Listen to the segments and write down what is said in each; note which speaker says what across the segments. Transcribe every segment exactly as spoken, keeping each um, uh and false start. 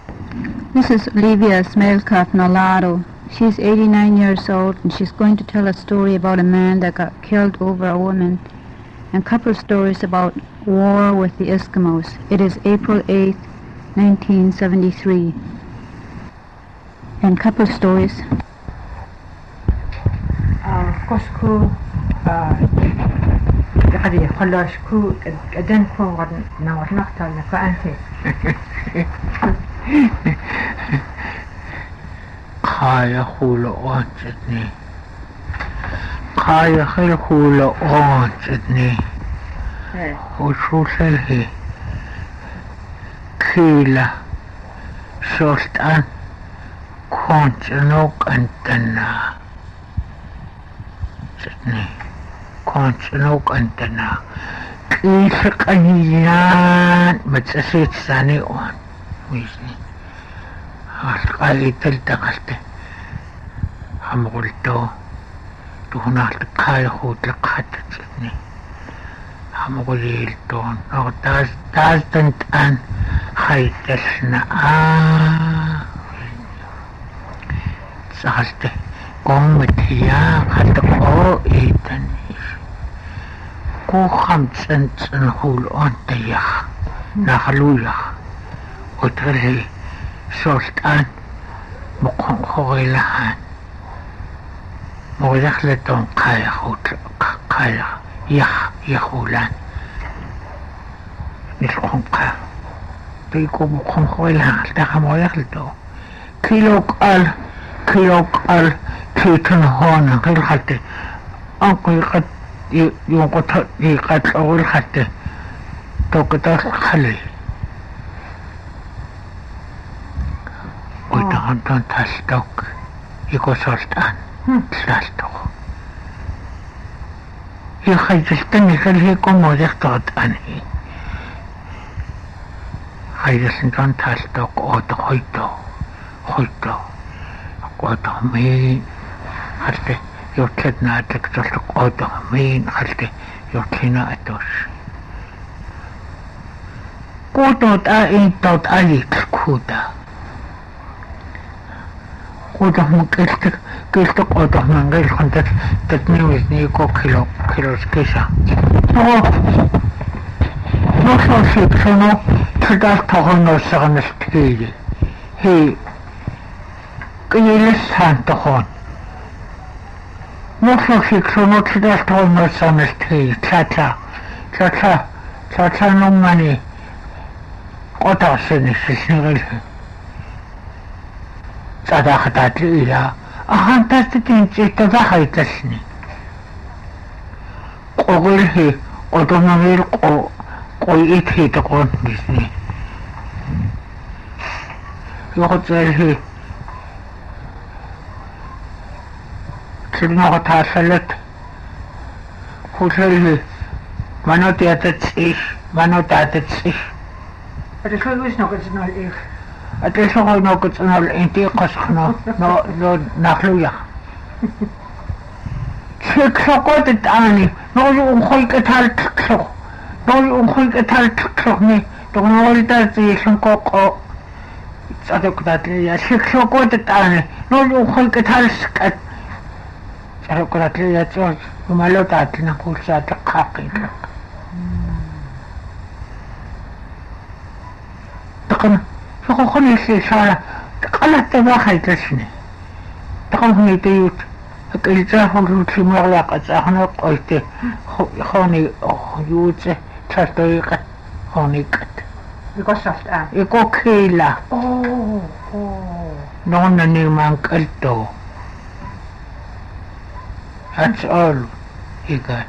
Speaker 1: This is Olivia Smelka Nolado. She's eighty-nine years old and she's going to tell a story about a man that got killed over a woman and a couple of stories about war with the Eskimos. It is April eighth, nineteen seventy-three. And a couple of stories.
Speaker 2: Kosku قدي خلاشكو أدن كون قد نور نقطة لك أنت
Speaker 3: قايا خولو أنجدني قايا خير خولو أنجدني وشو سلهي كيلا شوشتان كونت نوك أنتنا جدني كونت نوك أنتنا كيف قنيان متسسيت ثاني أون ويزني قايت التقلت هم قلتو تهنا القاي خود لقحت جدني هم قليلتون أو تاز تاز تنتان خيتسنا آه سألت قومت هي قد قو إيتني كو خمس انت نقول أنت يخ نخلو يخ وتغلي سلطان مقون خوغي لهان مغدخلتون قايا خوت قايا يخ يخولان نسخون قا تيكو مقون خوغي لهان تاقا مغدخلتو كيلو قال كيلو قال كيتن هون غير حتى أنقي قد يوقت يقت أول حتى توقت خلي ويتغنطن تسلوك يكو سلطان تسلوك يخيزلتني خلي يكو موزيق تغطاني خيزلتن تسلوك أوت خيطو خيطو أوت مين حتى يوتلتنا تكتلك أوت مين حتى يوتلنا أتوش كوتوت آئين توت آليك كوتا كوتا مكيلتك كيلتك أوتو من غير خندت تتنيوزني كو كيلو كيلو سكيسا نو نو شيك سنو تدار تغنو سغنس تكيلي هي كيلس هان تخون نو شيك سنو تدار تغنو سغنس تكيلي تاتا تاتا تاتا نماني قطع سنة سنغل صداقتات إلى أخان تستطيع تتضحي تسني قوله قطع مغير قويته تقون بسني يقتله سبنا قطع سلت قتله منو تياتتسيش منو تياتتسيش
Speaker 2: أتشوي وش نقص نال إيه
Speaker 3: أتشوي نقص نال إنتي قصخنا نو نو نخلويا شيك سقوط التاني نوجو أمخوي كتال تكسو نوجو أمخوي كتال تكسو مي تقول تاتي شنكوكو صدق تاتي شيك سقوط التاني نوجو أمخوي كتال سكت صدق تاتي يا تروج ومالو تاتي نقول صدق حقيقة تقن شو خلي شيء شارع تقلت تباخي تسني تقن هني تيوت أكيد هم في مغلقة أنا قلت خاني يوت تطريقة خاني كت
Speaker 2: يقول شفت آن
Speaker 3: يقول كيلا
Speaker 2: أوه أوه
Speaker 3: نونا نيمان كلتو that's all he got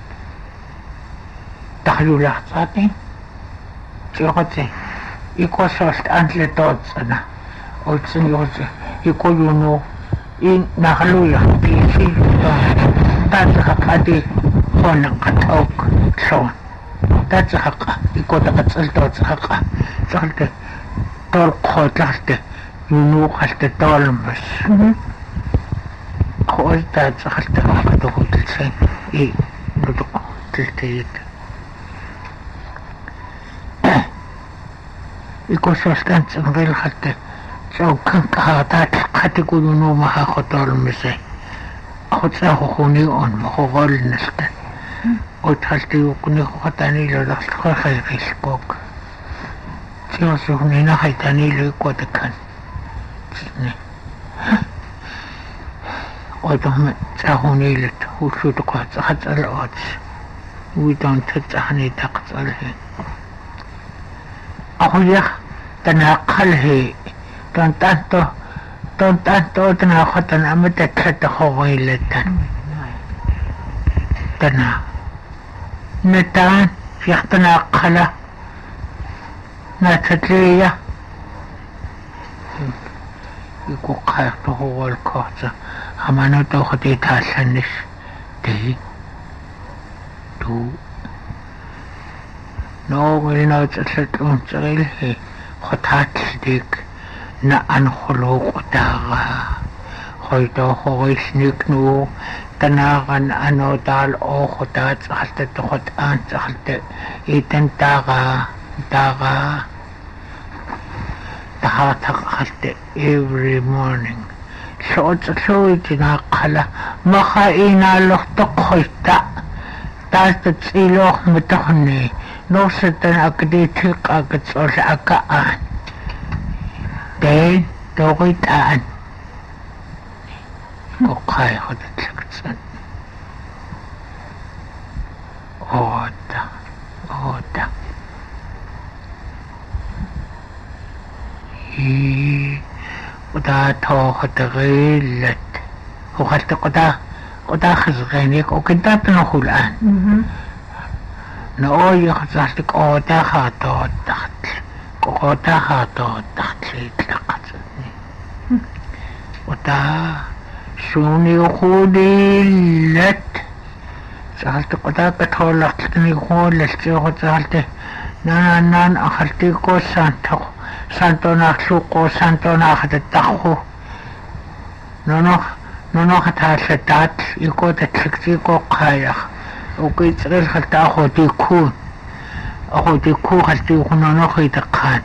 Speaker 3: تخلو لحظاتي تيغتي يكو سوست أنتلي توتسنا ويتسن يوزي يكو يونو إن نخلويا بيشي تاتخق أدي خون قطعوك شون تاتخق يكو تقتل توتخق سخلت طرق خوت لحظة يونو خلت طول بس خوز تاتخلت أخذه تلسين إيه ندق تلتيت يكو سوستان سنغير حتى so kan ka ta khati ku no ma ha khotol mise khotsa ho khoni on ma ho gol nasta o thalti ku ni khotani lo la kha kha riskok tio so ni na haitani lo ko ta kan ne o to me sa ho ni le hu shu to ka sa ha la ot we don't touch hani taqsal he ahoya tanaqal he tan tanto tan tanto tana khatan amata khata khoilatan tana نتان يختنا قلا نتتليا يكو قايقته هو الكوزة أما نتو خدي تاسنش دي دو نو غينا تسلتون تغيله خطات ديك نأن خلوق داغا خيطو خويس نكنو تناغن أنو دال أو خطات سخلت تخط آن سخلت إيتن داغا داغا تخلت خلت every morning شوت شوت ناقلة مخاينا لختق خيطا تاست تسيلوخ متخني نوستن أكدي تلق أكتسوش أكا آن دين دوغيت آن وقاي خدت لكتسن أودا أودا هي قدا تو خدغيلت وخلت قدا قدا خزغينيك وكدا تنخو الآن نقول خزغتك قدا خاطو الدخل قدا خاطو الدخل يتلقتني ودا شوني خودي لت سألت قدا كتولقتني خولت سألت نانا نان أخلتي كو سانتو سانتو ناخلوكو سانتو ناخد التخو نونو نونو خطاسة يكو تتلقتي كو قايخ وكيت غير خلتا أخو تيكون أخو تيكو خلتي يكو نونو خيتقان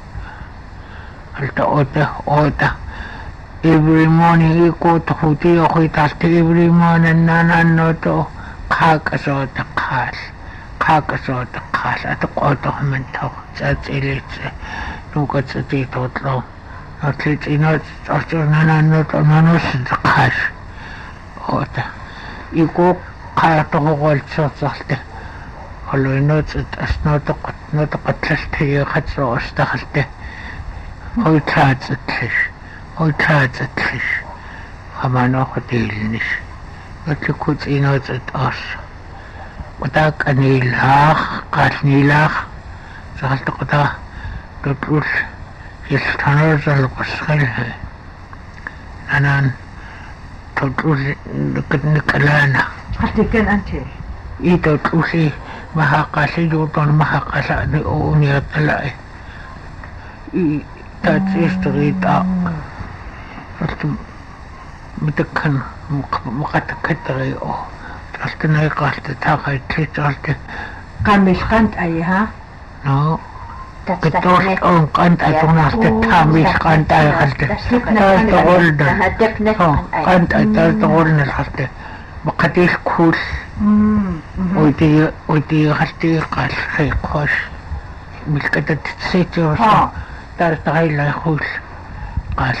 Speaker 3: خلتا أوتا أوتا every morning يكو تخوتي أخو تالتي every morning نانا نوتو قاك أسو تقاس قاك أسو تقاس أتقوتو من تو ساتيليت نوكو تساتي توتلو نوتليت إنو تساتو نانا نوتو نانو ستقاس أوتا يكو قايتو غول تساتي قلو إنو تساتس نوتو قد نوتو قد تستي خطسو أستخلتي هو تاتتلش هو تاتتلش أما نوخو ديلنش نوتلكو تسينو تساتس وتاك أنيلاخ قال نيلاخ سألت قدا تطلوش يستنرز القصخيلها أنا تطلوش نكلانا
Speaker 2: حتى كان أنت
Speaker 3: إيه تطلوشي مها قاسي جوطان مها قاسي أوني أطلعي إيه تاتيش تغيط أق قلت متكن مقتكت تغيئو قلت ناي قلت تاقي تيت قلت
Speaker 2: قام مش قنت أيها
Speaker 3: نو كتوش أون قنت أتوناس تتاميش قنت أي قلت تاس تغولدن قنت أتاس تغولدن قلت بقديش كوش ويدي ويدي قلتي قال خي خوش مش كده تتسيتي وصا تاس تغيلا يخوش قال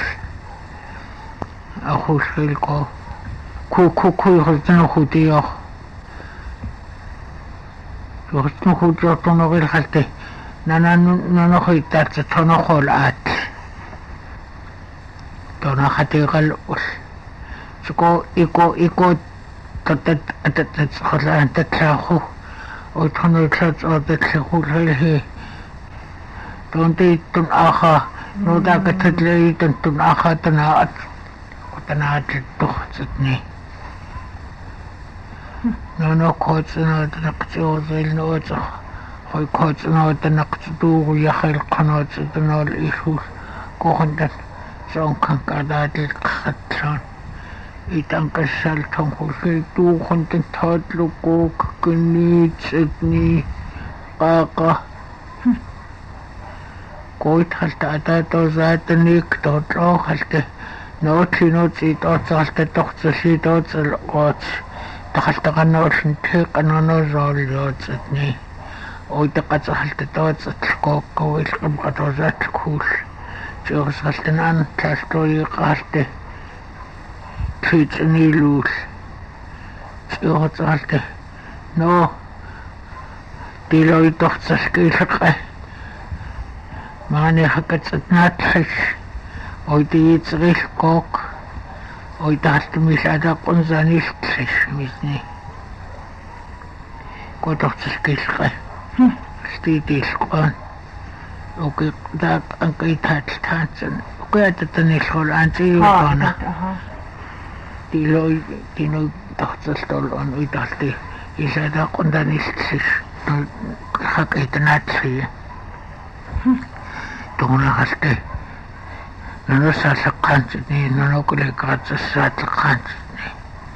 Speaker 3: أخوش خيلكو كو كو كو يخزنو خودي يخ يخزنو خودي يخزنو غير خلتي نانا نانا خيطات تنو خولات تنو خطي غلقل سكو إيكو إيكو تتت أتتت خلان تتلاخو وتنو تلت أتتلاخو لهي تنتي تن آخا نوداك تتلي تن تن آخا تناعت وتناعت الدخصتني نانو كوتسنا تنقصو زيل نوتخ خوي كوتسنا تنقصدو يخي القناة ستنا الإيشوش كوخندن سون كان قادات الخطران إيتان كسالتان خوشي دو خندن تادلو كوك كنيت ستني قاقا koithalta atatosaatanik tootloohalta nootlinuutsi tootsalta tohtsalli tootsalqoot taqaltaqannoorlun teeqananoorsoorluutsat ni oitaqatsalta tootsatlqooqqawil qamqatoosaatkuul tiorsaltanaan tlaastoriiqaalta tiitsaniluul tiorsalta no tiloi tohtsalkiilqa maani hakatsatnaatlash oitiitsrilqooq oitaaltumilaataqunsaniltlash misni kotortsalkiilqa stiitiilqoon oke taak ankaitaatlaatsan okeatatanilqol aantiuutona tiloi tinoi tohtsaltolon oitaalti ilaataqunsaniltlash hakaitanaatlash tuunaqalte nanosaallaqaantsitni nanokulekaatsassaatleqaantsitni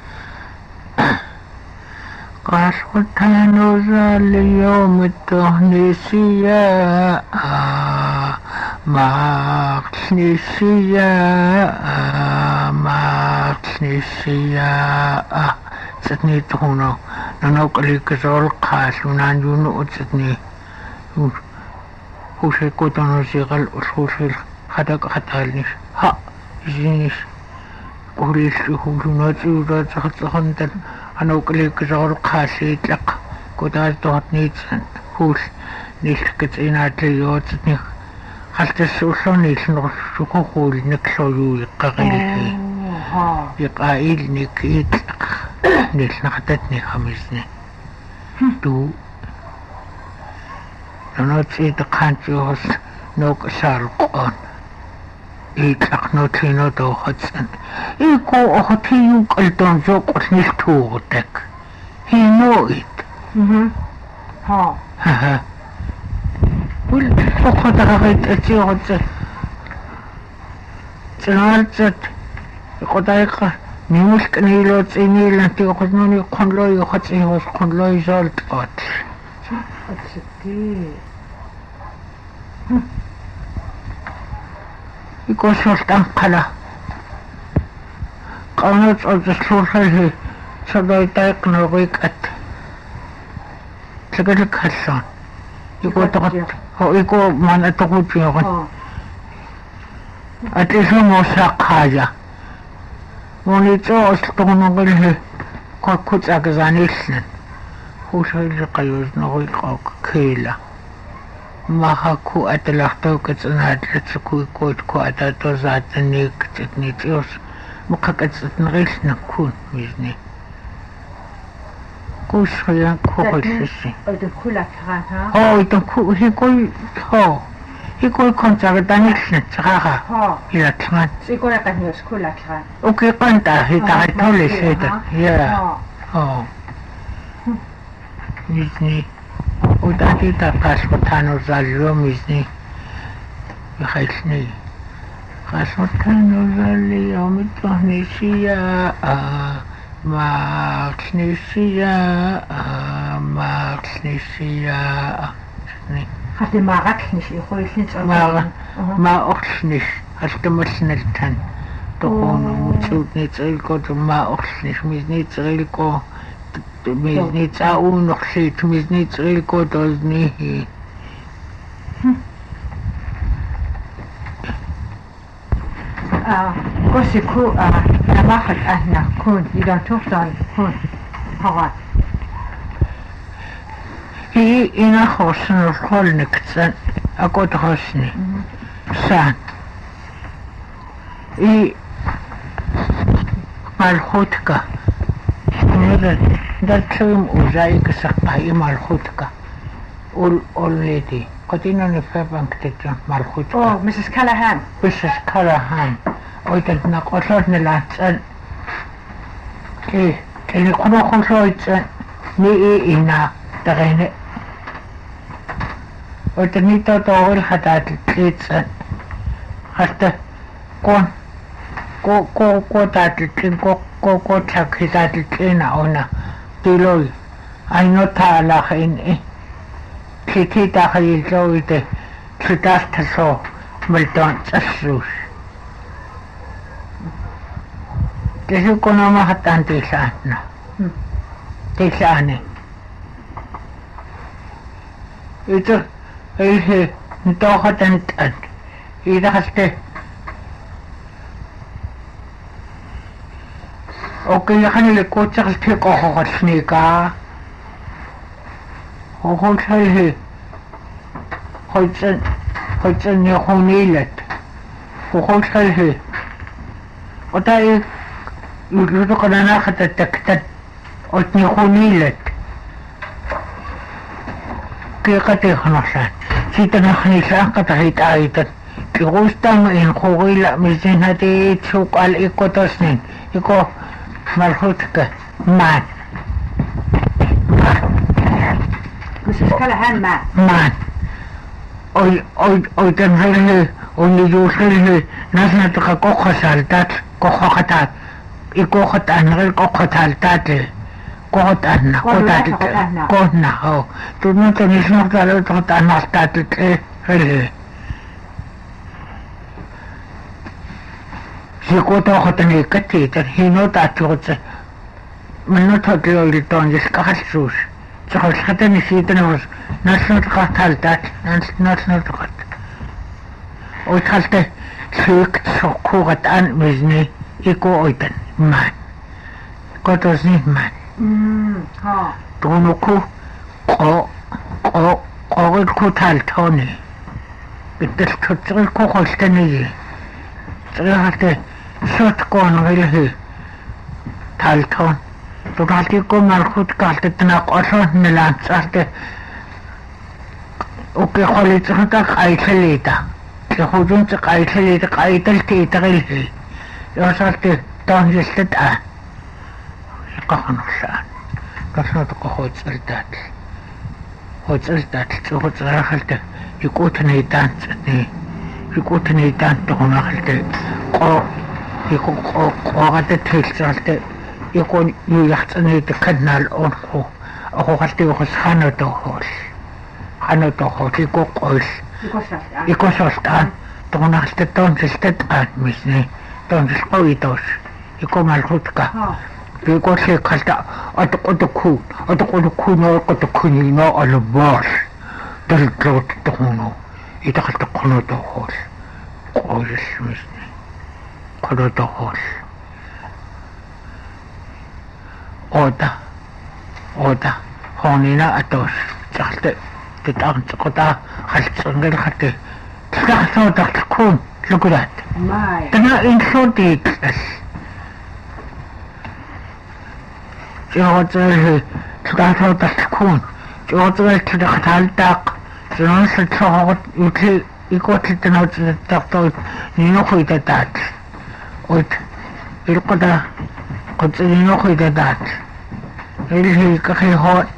Speaker 3: qaasqutaanuusaaliyoomittornisiyaa maaqnisiyaa maaqnisiyaa sitni tuuno nanokulekasoolqaallunaanjuunu utsitni Husay ko tanong sikal usul hadak hatalnis ha isinis kulis hulunat urat sakhantan ano klik kasol khasit lak ko ta tot nitsan hul niskets inatliyot ni haltas usonis no suko hul niksoyu qaqilhi ha yaqail nikit nis naqatatni khamisni tu Nonotsi the country was no salqon. Itlaq no tino to hotsan. Iko hotiu kalton zokos niltuutek. He know it.
Speaker 2: Mhm. Ha.
Speaker 3: Haha. Ul foqotarit atiotsa. Tsanartsat. Qodaiqa nimusk nilot inilan ti qodnoni qonloi qotsi was qonloi zolt qot.
Speaker 2: Atsuki.
Speaker 3: Iko sultan qala qanat odslurhi sabai taiqnoqiqat tagalik hassan iko taqat ho iko mana taqutiyoqan atisu mosaqaja monito osltoqnoqilhi qoqqut aqzanillan husayliqayus noqiqoq keela mahaku atalaqtaw katsanaatlatuku kootku atatosaatanik tatnitios muqaqatsatnerilnakkuun misni kusriyan kuqillisi
Speaker 2: Oitu kulakran ha.
Speaker 3: oh itanku hikoi ho hikoi kontsaqatanillatsaqa
Speaker 2: Ha.
Speaker 3: ilatlangan
Speaker 2: Sikolaqanius kulakran.
Speaker 3: ukiqanta hitaqitollisita ya
Speaker 2: Ha.
Speaker 3: oh misni Udati taqasqutanu zallo misni yaxaysni qasqutanu zalli yomittohnisiya maaqnisiya maaqnisiya
Speaker 2: Hati maaqnis iqoilnis
Speaker 3: maaqa maaqnis altamalnaltan toqono mutsuutni tsilko maaqnis misni tsilko Misni tsaun noqsit misni tsilko tozni
Speaker 2: Ah, kosiku ah namahat ahna kun idan tuhtan kun. Ha.
Speaker 3: hi ina khosn kholniksan akot khosni san i malkhutka nada daltrum uzaik saqai malkhutka ul already qadina nifabank tetja malkhutka
Speaker 2: Oh, Missus Callahan.
Speaker 3: Missus Callahan oitat naqollot nilatsan e teni qono khosloitsan ni i ina tagene oitat nito tool hatat litsan hasta kon ko ko ko tatlitin ko ko ko takhitatlin ona tiloi aino tala khin e kiti takhilloite Tritasthaso Milton Tsasus. Tesu konoma hatan tisana. Tisane. Ito eh nito hatan tan. Ida haste. Okay na kanila ko tsaka stick ako kasni ka. Hukong salhi. Hoitsan, hoitsan niya kong nilat. Hukong salhi. O tayo, luto ka na nakatataktat. Ot niya kong nilat. Kaya katikanasan. Sita na kanisa ang katahit-ahitan. Kikustang in kukila misin hati itsukal ikotos nin. Iko, malhut ka, man.
Speaker 2: Kusus kalahan ma.
Speaker 3: Man. Oy, oy, oy, tanhali, oy, niyusali, nasa ka kokasaltat, kokakatat. Ikokatan, kokataltat, kokatan na, kokatat, kona, oh. Tunod ka nisnok talo, kokataan na statit, eh, hali. Sikuto ako tanikat eh, tanhino tatlot sa, manotod lolito, ang jiskakasus. Tsaka sa tanisita na was, nasnot ka taltat, nasnot ka. O talte, sik, sokukataan, mizni, iko oitan, man. Kotos ni man.
Speaker 2: Hmm, ha.
Speaker 3: Tuno ko, ko, ko, ko, ko taltoni. Itas tutsal ko kostani. Tsaka hati, sot ko nangilhi, talton. Tukati ko malkut kalte tanak oso nilan sarte. Oke kholit sata kaithelita. Ke hujun sa kaithelita kaitel tita gilhi. Yo sarte ton jistet a. Kakano saan. Kasno to ko hot saltat. Hot saltat to hot saltat. Ikut na itan ni. Ikut na itan to na halte. Ko iko ko ko gate tel salte. Ikon yuyahtani te kanal onko. Ako kati ko sana to hos. Ano to hos iko kos. Iko sostan. Tona ste ton ste at misni. Ton ko itos. Iko malhut ka. Iko se kalta at otoku. Otoku no otoku ni no alabas. Dal trot to no. Ita kalta kono to hos. Kos misni. Kono to hos. Oda, oda, honina atos, salte, titang sakota, haltsangal hati, titang taktakun, lukulat.
Speaker 2: Mai.
Speaker 3: Tana insotik as. Jodzal, titang taktakun, jodzal titakataltak, sinon sa tsahot, uti, ikot titanot sa taktot, ninokoy tatat. Oit, ilkoda, kung ninokoy tatat. Ilhi kakihot.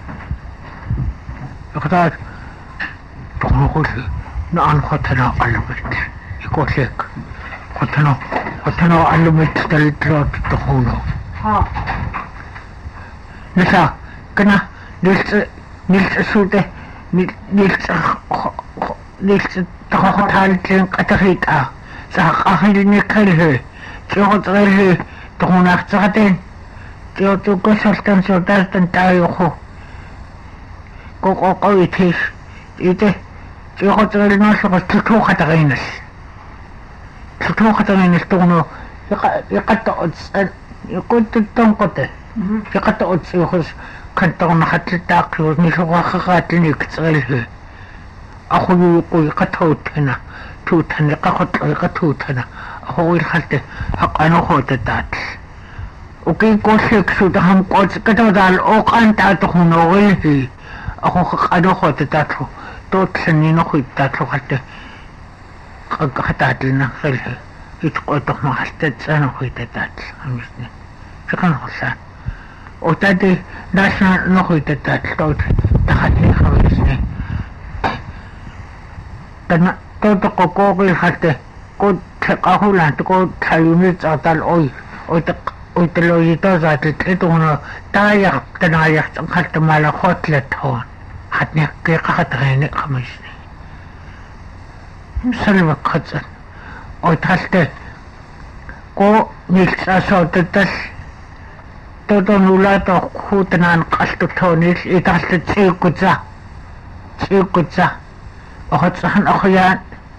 Speaker 3: Ikatat. Tungo ko si naan kotana alumit. Ikosik. Kotano. Kotano alumit dalitrot tukuno.
Speaker 2: Ha.
Speaker 3: Nasa. Kana. Nils. Nils sute. Nils. Nils. Takotal ting katakita. Sa kakahil ni kalhe. Tiyokot kalhe. Tukunak sa katin. Yo tu ko sultan sultan tayo ko. Ko ko ko itis. Ite. Yo ko tsali no so ko tutu katagainas. Tutu katagainas to no. Yakato ots. Yo ko tutong kote. Yakato ots yo ko kanto nakatitak yo ni so kakakatin iktsali. Ako yo ko yakatotena. Tutana kakot yakatutana. Ako ilhalte hakano ko tatat. Okay, ko seksu taham ko katadal o kanta to hunogil hi. Ako kakano ko tatatlo. Tot sanino ko tatatlo kate. Kagkatatil na kalhe. Ito ko ito makastad sana ko tatatlo. Amis niya. Sakan ko saan. O tati, nasa no ko tatatlo. Takati na kamis niya. Tana, toto ko ko kate. Ko takahulan, ko tayunit sa tal oy. O tak Uitalo ito sa atit ito na tayak, tanayak, ang katamala kotlet hon. At niya kaya kakatakinig kami siya. салваккат ой талтай ко нилсасоотатал тодонулаато хуутанаан qalltutoonil itaallatsigukkuta sigukkuta oqatsahan oqyaan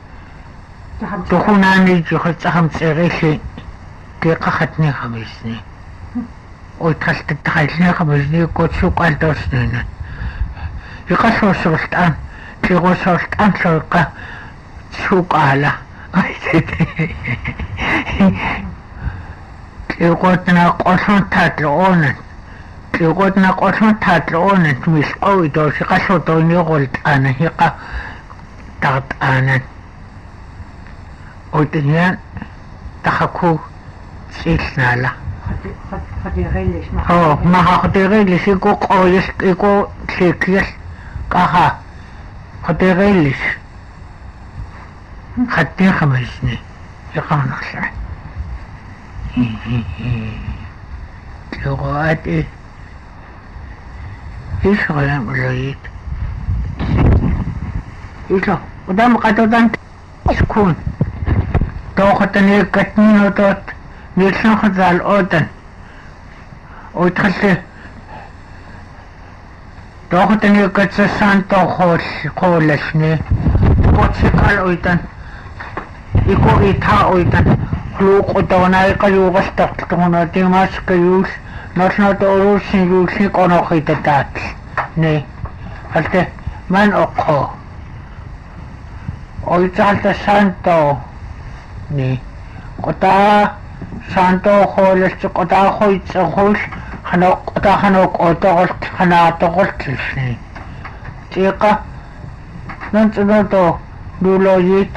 Speaker 3: tuhunani juqatsaham tserilli keqaqatni qamisni ой талтай qamisni kotsuqaltoosnina iqassuussuultaan tiruussuultaan lluiqa suqaala Kiuqutna qollun taatluunan Kiuqutna qollun taatluunan misqawi toosi qassutooniuqultaana hiqa tartaanan Uitinyan tahaku silnaala
Speaker 2: Khadirillis ma
Speaker 3: Oh maha khadirillis iku qoyis iku tlikias qaha khadirillis Khaddi khamisni iqaanaqsa لغات ايه ايش غلام العيد ايش له قدام قطوطان شكون توختني كتنين وطوط نيلسن خزال اوتن ويتخلي توختني كتسسان توخول خولشني وتسكال اويتن يكو ايتا اويتن Luuk utoonai kayuuqastartuquna timaas kayuus nosnotooruussin yuussi qonoqitataat ni halte man oqqo oitsalta santo ni qota santo xoolast qota xoitsaxuus xanoq qota xanoq otoqolt xanaatoqoltlisni tiqa nantsunoto luloyit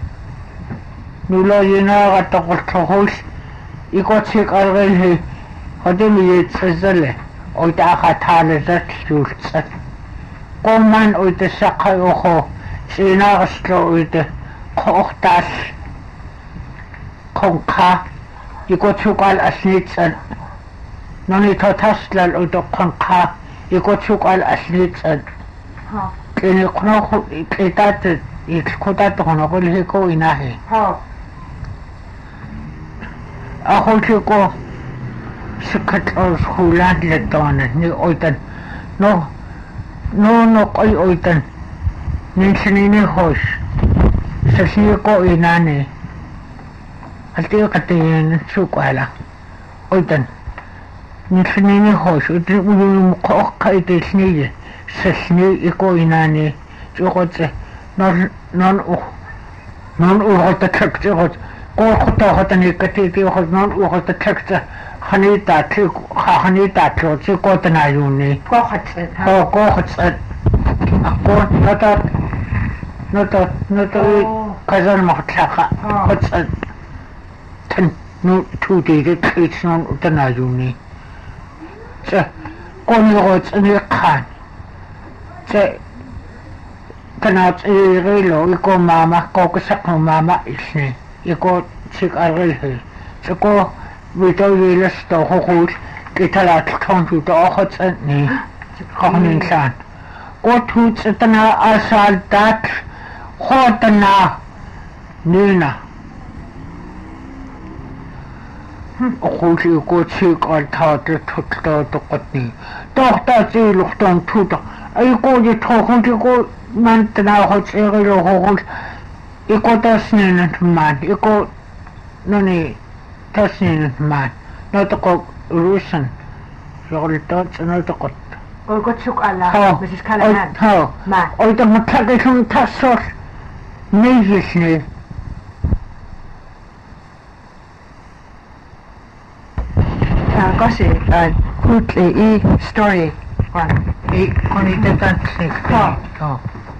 Speaker 3: Nuloyina toqolthohus ikotsik algelhi hodimiyet sazale oita khathalazat sultsat qomman oita saqay oho sinaqslo oita qoqtas qonqa ikotsukal asnitsan noni thotaslal oita qonqa ikotsukal asnitsan ha kene qnoqu itat ikkotat qonoqulhi ko inahi ha Ahochiko sikat os hulan letona ni oitan no no no koi oitan ni sinini hos sasiko inane alti katin sukwala oitan ni sinini hos uti ulum ko kaite sniye sasni iko inane chukotse non non u non u hota chakchot Qoqto hotani katiti hotnon uqta takta khanita tik khanita tsi qotna yuni qoqat ho qoqat qo nata nata nata kazan mahtlaqa qotsat tan nu tudi de kitsnon utna yuni sa qoni qotsni qan sa kanat irilo iko mama qoqsak mama isni Iko sik argelhe siko vitoilas to hoqul kitalat tontu to okhotsan ni qonin san ko tutsatana asal tat khotana nina okhul ko sik al tat tutto to qotni tohta si luqton tuto ay ko ji thokhun ko mantana hotsegelo hoqul Iko tasnin man, iko noni tasnin man, notoko rusan, yoltot notokot.
Speaker 2: Oi kotsuk alla, Missus Callahan.
Speaker 3: Ho,
Speaker 2: man.
Speaker 3: Oi to matakishun tasor, nejisni.
Speaker 2: Kasi, kutli i story.
Speaker 3: I konite tansik.
Speaker 2: Ho.
Speaker 3: Ho.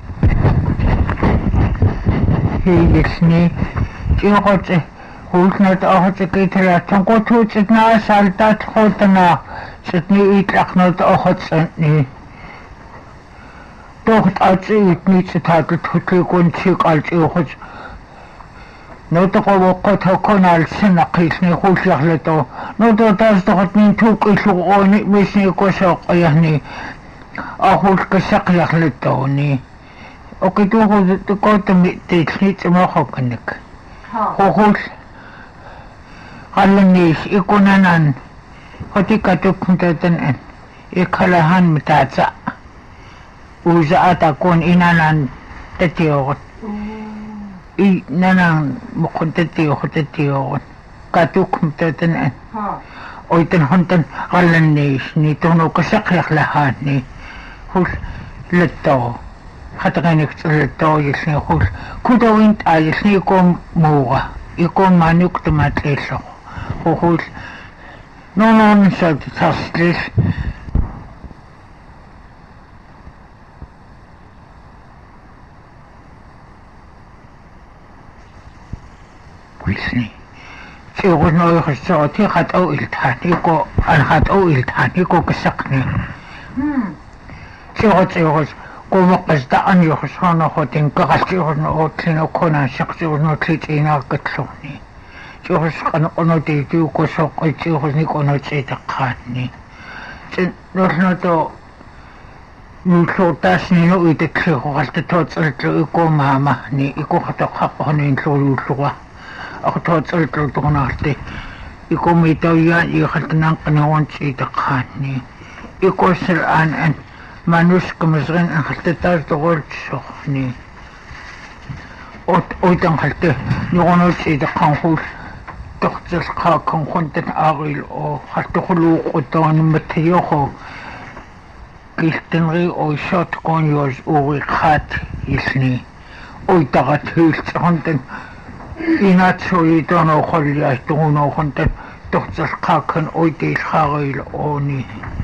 Speaker 3: Higisni chiqotse hulnat ahotse kitela tonqotu tsitna saltat khotna tsitni itlaqnot ahotsni toht atsi itni tsitat thutli kunchi qalchi khot notqo waqto konal sinaqisni khushyahlato noto tasdqotni tuqilluqoni misni kosoq ayahni ahul kasaq yahlattoni okay tu ho tu ko te mi te snit mo ho kanik
Speaker 2: Ha.
Speaker 3: ho ho halni ikunanan hoti ka tu kuntan en ikalahan mitata uza ata kon inanan tetio i nanan mo kontetio hotetio ka tu kuntan en
Speaker 2: Ha.
Speaker 3: oiten hontan halni ni tono kasakhlahan ni hul letto hataганик letto yisni hul kudawint ayisni kom muga ikon manuk tumatlelo hul no no sa taslis yisni Sigur no yo ti hat o iltani ko an hat o iltani ko kasakni
Speaker 2: Hmm.
Speaker 3: sigur sigur ko maqasta an yo khana hotin ka sigur no otlino kona sigur no tlina katloni sigur kan ono te tu ko so ko sigur ni kono tseta khani sin no no to ni khotas ni no ite kho halta to tsalto ko mama ni iko khata khapho ni lo luwa ako to tsalto to narte iko mito ya i khaltnan kanawon tseta khani iko sir an an manus kumazrin ang haltatar tugol tsokni ot oitang halte yono tsida kanghul toktsas ka kanghuntan agil o haltukulu kutawan matayoko kiltenri o shot konyos uri khat isni oitagat hiltsantan inatso ito no kholya tuno huntan toktsas ka kan oitil khagil oni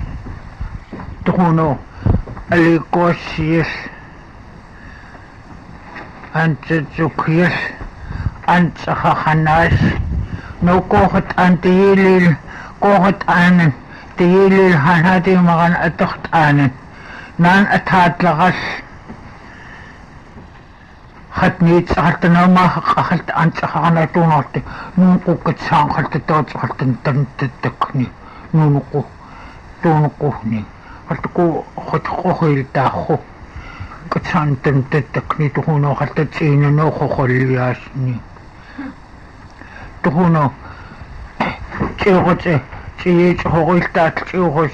Speaker 3: tuno alikosius antsukyus antsahanas no kohot antilil kohot anan tilil hanati magan atoht anan nan athat lagas hatnit sahatna ma khalt antsahana tunorte nun kukat sang khalt tot khaltan tan takni nun ku tun kuhni ko hot ko hilta ho katsanten tetakni to no hatta tsina no ho kholiasni to no tsogote tsi ho hilta tsogos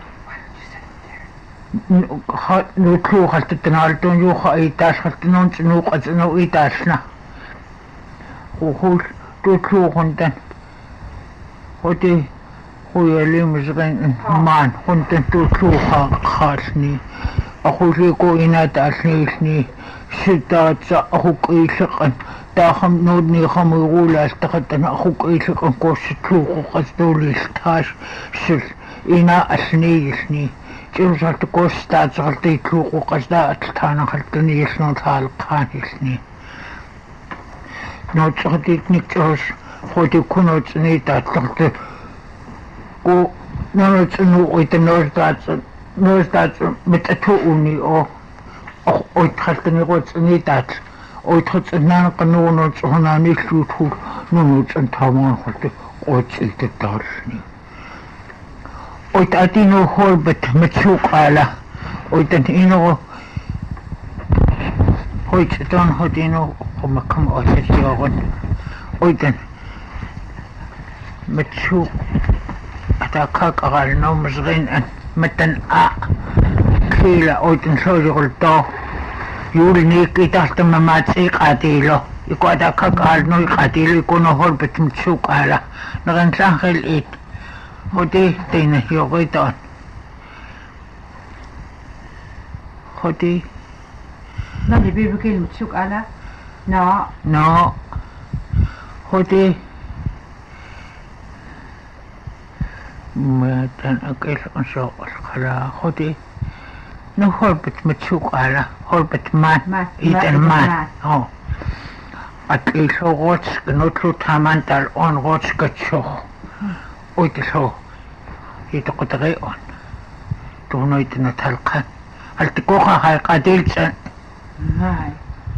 Speaker 3: ha no klo hatta tanalton yo ha itas hatta non tsno qatsno itasna ho ho to klo hontan hote Huya misrin man hunten tu tuha khasni akhusi ko inata asni sita tsa akhuk ilqan ta kham nodni khamugula astaqatan akhuk ilqan ko sitlu qasduli tash sil ina asni isni jirsat ko sta tsarti tu qasda atana khaltani isno thal khan isni no tsarti nikos khoti kuno tsni ta tsarti ko no tsnu oit no stats no stats mit atu uni o o khaltni go tsni tat o tsna kanu no tsona ni hlutu no no tsan thamon khote o tsilte tarni o tatino holbet mitsukala o tatino o tsan hodino o makam o tsyogon o tan mitsuk atakak agal no masrin an matan a kila oitin sojol to yulni kitasta mamatsi qatilo iko atakak agal no qatilo iko no hol betum tsukala nagan sangel it hoti tina yogiton hoti
Speaker 2: Na di bibigil mutsuk ala na
Speaker 3: no hoti matan akil on so khala hoti no horbet matsuk ala horbet man itan man oh akil so rots no tru tamantal on rots kacho oit so ito ko tagay on tuno ito na talkan altiko ka kay kadil san
Speaker 2: hai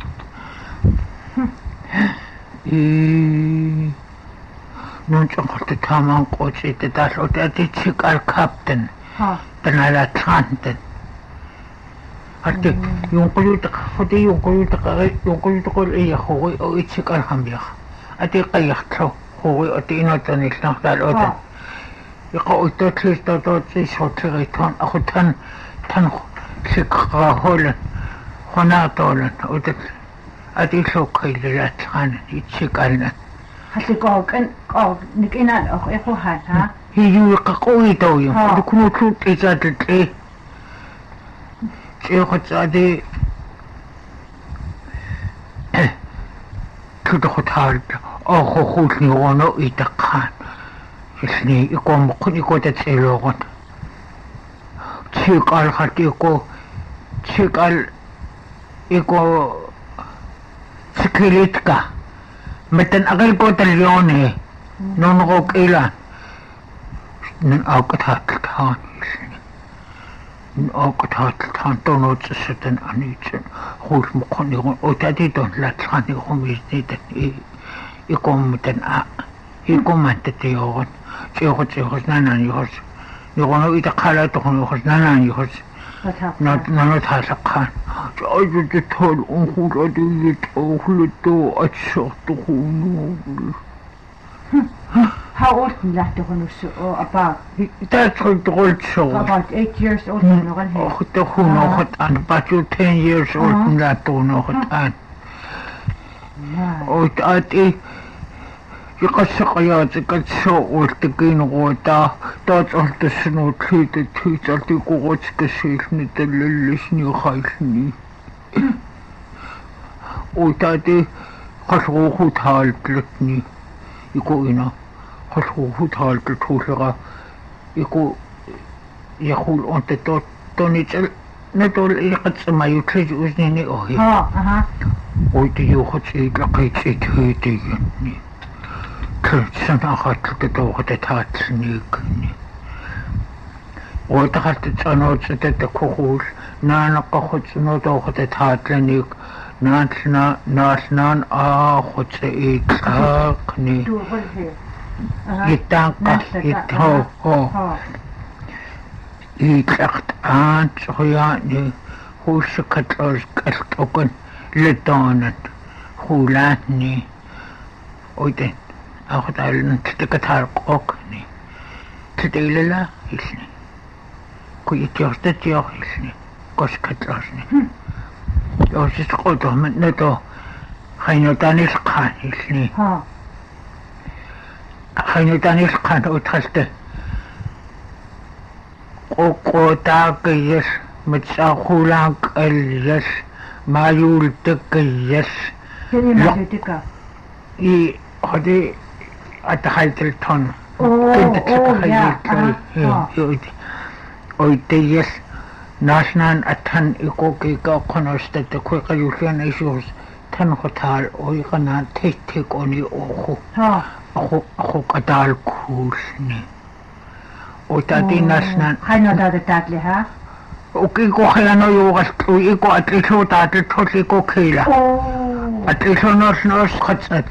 Speaker 3: e non c'è qualche taman coach te da so te ti al captain
Speaker 2: ha
Speaker 3: penala tanten arte yung kuyuta hote yung kuyuta yung kuyuta ko iya hoy o itsikal hambiya ate kayakto hoy ate inatan islang dalotan ikaw ito tista to tiso tiriton ako tan tan sikakaholan honatolan utat ate so kailat kan itsikal na
Speaker 2: Hasi ko kan ko nikinan ako eko ha
Speaker 3: hiyu ka ko ito yung kuno tut isatet eh 제가 그도할 어호 호니오노 이tak한 있으니 이거 먹고 이거다 제로건 치갈 할때고 치갈 이거 스켈레트가 메탄 아갈 거 달려오네 노노고 깨라 는 아까 다 ook het had toon te zetten aan iets goed kon ik ook dat dit dan laat gaan ik kom is niet ik kom met een a ik kom met de teoren zo goed zo goed na jongens je gewoon uit de kala toch nog na na jongens na na het had gaan zo je het tol ongoed dat dit ook lukt het zo toch
Speaker 2: How old left the one so about
Speaker 3: that's what old so
Speaker 2: about eight years old no gan he
Speaker 3: oh to who no hot and but you ten years old that to no hot and oh that is you got so kaya kat so old the kin go ta dat all the snow tree the tree that you go watch the sheep ni the lilies ni khais ni oh that is khasro khut hal ni iku ina khasro khut hal ke thulera iku يقول أنت تو توني تل نتول يقد سما يتلج وزني أوهي
Speaker 2: ها أها
Speaker 3: ويتي يوخد سيد لقيت سيد هيتي يني كلت سنة خاتل تتوخد تاتلني كني ويتخلت تسانوت ستتكوخوش نانا قخد سنو توخد تاتلني ناسنا ناسنان آخد سيد لاقني يتانقى يتهو هو يتلقت آن صغياني هو سكت أزكت أكن لدونت خولاني ويدين أخذ على تتكت هارقوكني تديل لا يسني كو يتيوستت يوخ يسني كوسكت لسني يوسس قلتو من ندو خينو تاني سقان يسني خينو تاني سقان وتخلت قوقوتاقيس متساخولانك اليس ما يولتقيس
Speaker 2: كلي ما يولتقى
Speaker 3: اي خدي اتخيلت التون
Speaker 2: اوه اوه يا
Speaker 3: اويتيس ناشنان اتن ايكوكي كاقنوستت كويقا يوليان ايشوز تن خطال اويقنا تيتيك اوني اوخو اخو اخو قدال كولني وتاتي ناسنان
Speaker 2: هاينو دادا تاتلي ها
Speaker 3: وكيكو خيانو يوغست ويكو اتليسو تاتي توتيكو كيلا اتليسو نوس نوس خطسات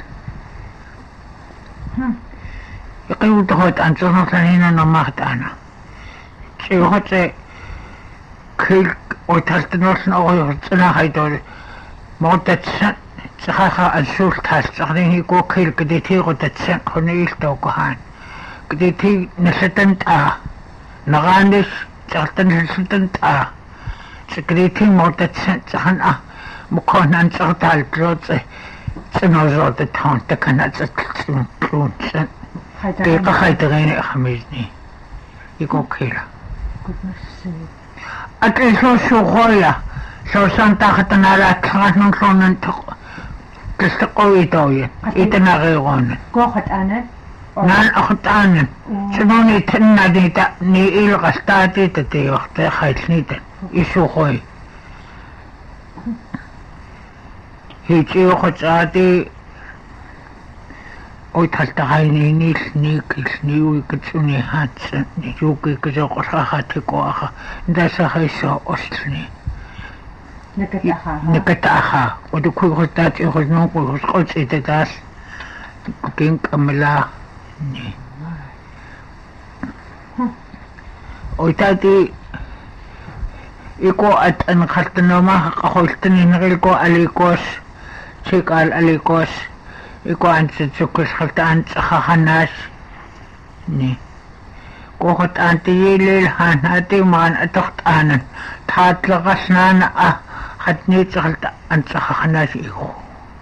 Speaker 3: يقيو تخوت انسونا ثانينا نماخت انا سيوخت كيل وتالت نوس نوغي خطسنا هايدو موتت سن تخاخا انسول تاس تخدين هيكو كيل كديتي غدت سن خنيل توقهان كديتي نستنت اه نغانش تغتن نستنت اه سكريتي موتت سن تخن اه مكون ان تغتال تروتي سنوزوت تهون تكنا تتلون تلون سن ديقا خايت غيني اخميزني يكو كيلا اتلسو شوخويا سو سانتا ختنا لا تغنون تلونن تستقوي توين ايتنا غيغون
Speaker 2: كوخت انا
Speaker 3: نان أخطأنا شنوني تنا ديتا ني إلغستاتي تتي وقت خيتنيتا إيشو خوي هيتي وخطاتي ويتالتغيني نيسني كيسني ويكتسوني هاتسن نيجوكي كزو قصاخاتي كواخا نداسا خيسو أسلني نكتاخا ودكوي خطاتي خزنوكي خزقوتي تتاس كين كملا Oitati iko at an kaltanoma kaholtanin rilko alikos chikal alikos iko an tsukos kaltaan tsakahanas ni kohot antiyilil han ati man atokt anan tatlakas na na ah hatni tsakalta an tsakahanas iko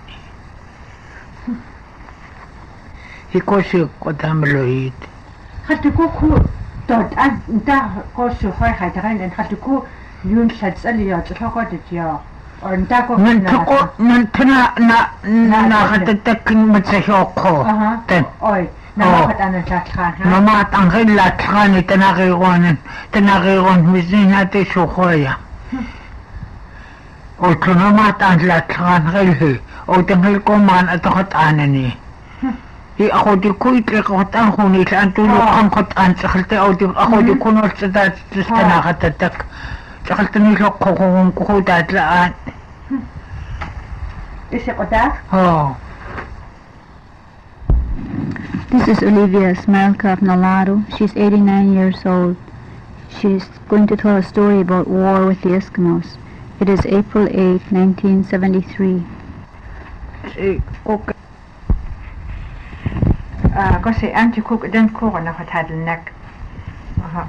Speaker 3: iko siya kodamaloid
Speaker 2: hatuko ku dot an da ko su hoy hadagan en hatuko yun sats aliya tsaka dit ya or nda ko
Speaker 3: nan tuko nan tana na na hatatakin matsayoko ten
Speaker 2: oi na ana tatkan ha
Speaker 3: mama tangil la tkan tanagironen tanagiron misina te shokoya o tunama tan la tkan gilhe o tangil ko man atakot anani i ako di ko itle ko tan huni tan tulo kan kot an saklte o di ako di kuno sa dat stana katatak saklte ni ko ko ko datlaan
Speaker 2: is it oda
Speaker 3: oh
Speaker 1: This is Olivia Smelka of Nalaro. She's eighty-nine years old. She's going to tell a story about war with the Eskimos. It is April eighth, nineteen seventy-three.
Speaker 3: okay
Speaker 2: ah ko se anti cook den ko na hat nek aha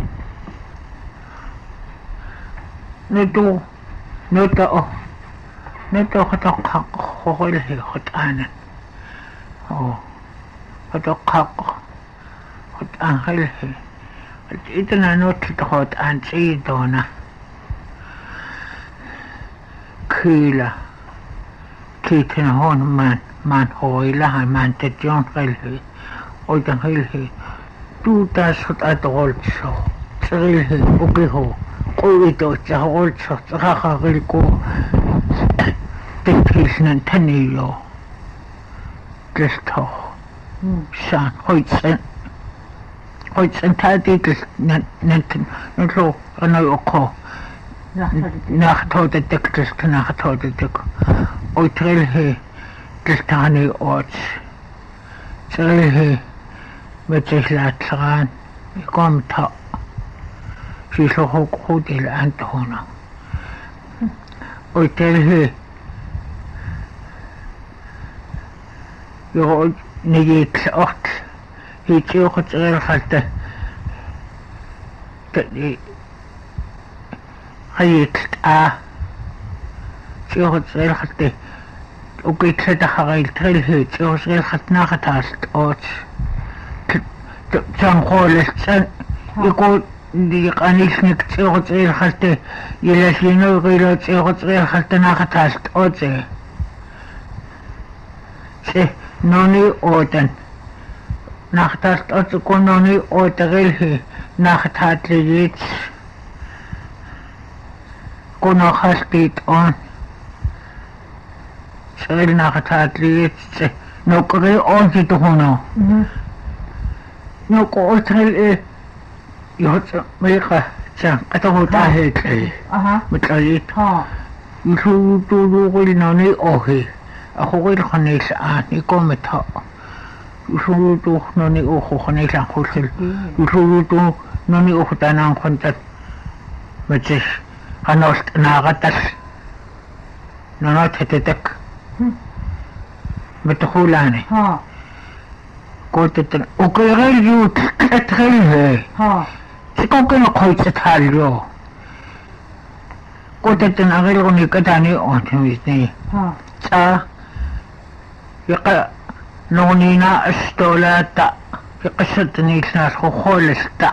Speaker 3: no do no to oh no to khatok khak khol he khot anan oh khatok khak khot an hel he itna no to khot an chi dona khila kitna hon man man hoi la man te jon hel he oi tan hel he tu ta sot atol so tsril he okay ho oi to tsahol so tsakha gil ko Teknisnen taniyo Gilto San Hoitsen Hoitsen Tadikis Nentin Nlo Ano Oko Nachtode Diktis Nachtode Dik Oitrilhe Giltani Orts Trilhe Metislatran Ikomta Shiso Hodil Antona Oitrilhe Jo nigit ort hit jo het er halte dat hayt a jo het er halte ook ik het haar tril het jo er hat nagetast ort dan goles zijn ik kon die kan ik niet jo het er halte je les je nou geloot jo het er halte nagetast ort ze ze Noni oten. Nachtast als kon noni oteril nachtat liets. Kon nog hastit on. Sel nachtat liets. No kore on zit hono. No ko oteril e. Jot meka tsa kata hota het.
Speaker 2: aha
Speaker 3: Met alit.
Speaker 2: ha
Speaker 3: Isu tu tu ko noni ohi. Ako ko kanis aan ikometa usulutu noni uko kanis ang kusil usulutu noni uko tanang kontat matis kanos nakatas nanot hetetek matukulani
Speaker 2: ha
Speaker 3: kotetan ukiril yut katril he
Speaker 2: ha
Speaker 3: sikong kinakoyt halyo kotetan agil ko ni katani on himisni
Speaker 2: ha
Speaker 3: sa يقع نونينا استولاتا يقصدني سناس خولستا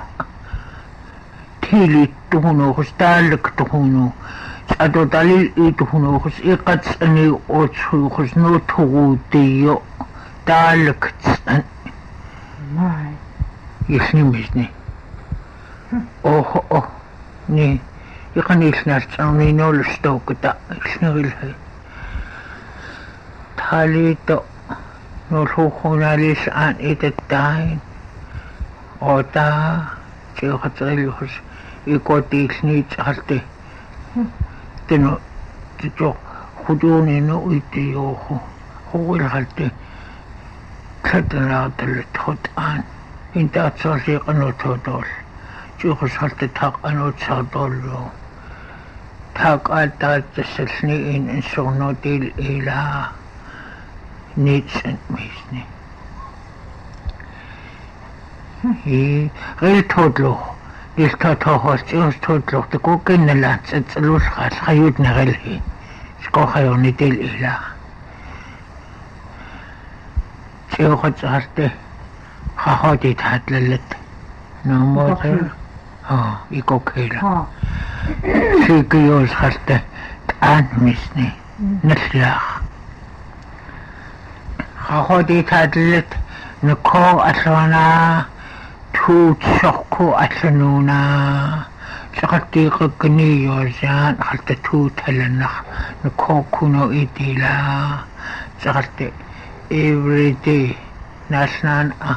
Speaker 3: تيلي تهونو خستالك تهونو سادو دليل اي تهونو خس ايقات اني اوتشو خس نو تهوديو دالك تسن
Speaker 2: ماي
Speaker 3: يسني مجني اوه اوه ني يقني سناس تساني نول ستوكتا يسنغل هاي Halito nulhuhunalis an itatain ota siyokatrilos ikotisnit halte tino tito hudunino itiyoho huwil halte katanatalit hutan inta atsasi kanotodol siyokos halte tak anot sa dolo tak ataattassalni in insornotil ila nitsen misni i riltodlo iltatohostis todlo tukukinnala tsallusqal khayutnerelhi skokhayonitil ila Tioqatsarte qahotit hatlallat numoter ha ikokhela
Speaker 2: ha
Speaker 3: sikiyos halte an misni nallaq qahotit hatlallat nko aslana tu tsokku aslununa saqattiqakkini yosan halte tu talanaq nko kuno itila saqatte every day nasnan a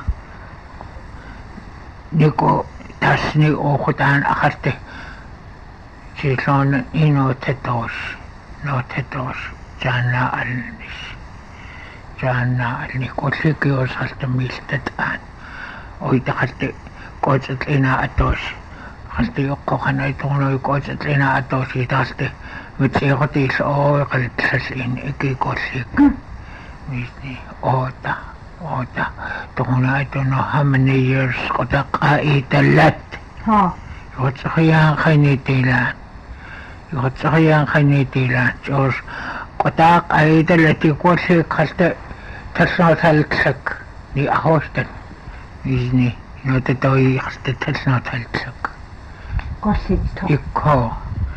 Speaker 3: niko tasni oqutan aqarte silon ino tetos no tetos jana alnis jana alni kotsikios halte miltetan oitaqalte kotsatlina atos halte yoqqoqana itornoi kotsatlina atos itaste mitsiqotis oo qaltsasin ikikossik Misni oota oota tuhuna ito no how many years kota kaitalat
Speaker 2: ha
Speaker 3: yotsakayaan kainitilan yotsakayaan kainitilan jos kota kaitalat ikosi kalte tasnotaltsak ni ahostan misni notatoi kaste tasnotaltsak
Speaker 2: kossitto
Speaker 3: ikko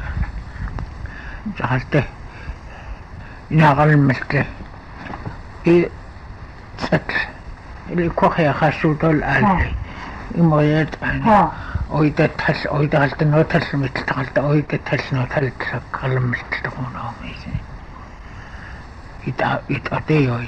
Speaker 3: kaste inaaqalmaste i sat ili kokhya khasutol al imoyat ana oita tas oita halta no tas mittalta oita tas no talta kalmist tono misi ita ita teoi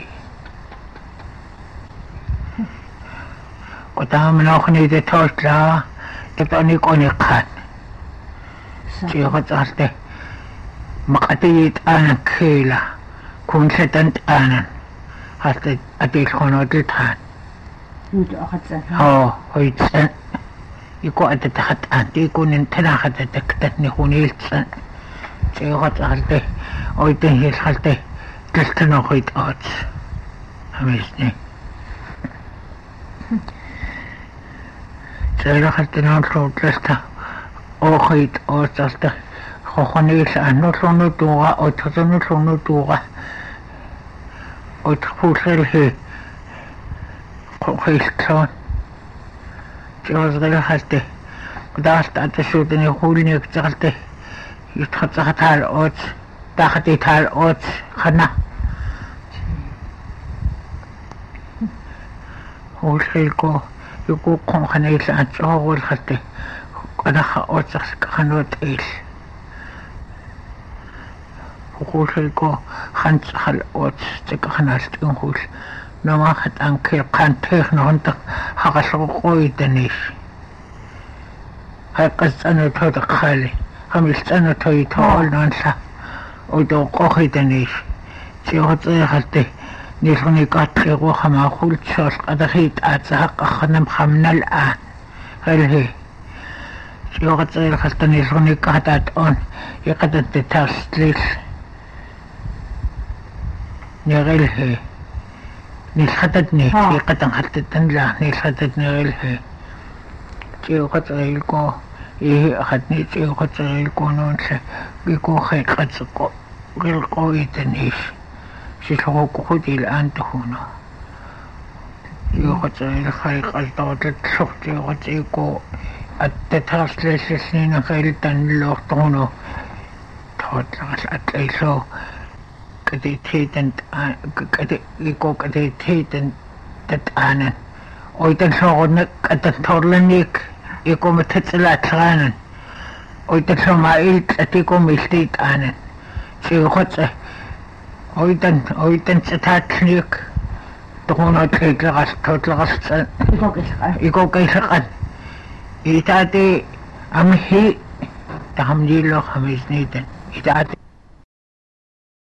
Speaker 3: kota manokhni de tosla tatani koni khan chiqatarte maqatiyit ana khela kunsetant ana haste atil khonotil than
Speaker 2: nyt aqatsan
Speaker 3: ha hoitsan iko atatat anti kunin tanahat taktat ni huniltsan chiqat alte oiten hil halte tiltano hoit ats hamisni tsara halte non rotlasta o hoit otsasta khokhonil anno sonu tuga otsonu sonu tuga otkhusel he khokhilton jozgala haste daast atashutni khulni ktsalte yithatsahatal ot tahatital ot khana holko yuko khonkhanail atsohol haste kana otsaks khanot il Hukulko Hans Hal Ots the Kanast in Hul no hat anke kan technonta hagasoi danish hakas anotho the khali hamist anotho tol nansa odo qohi danish chiotse halte nilhoni katlego khama khul chos qadahit atzaq khanam khamnal an halhi chiotse halte nilhoni katat on yaqadat taslis نغلها نلحتتني في قطن حتتن لا نلحتتني غلها تيو قطعيلكو إيه أخدني تيو قطعيلكو نونسا بيكو خي قطعكو غلقو إيتنيش سيسوكو خدي الآن تهونا تيو قطعيل خي قطعو تتسوك تيو قطعيكو التتاس لسسنين غيلتن لوقتونو تهوتلغس أتليسو Kaditheten iko kaditheten tat anan oitan soornak atatorlanik iko matatsalatsanan oitan somailt atiko miltit anan siukhotsa oitan oitan satatnik tohonot kaiklagas totlagas iko kaisaqan itate amhi tahamdilo khamisnitan itate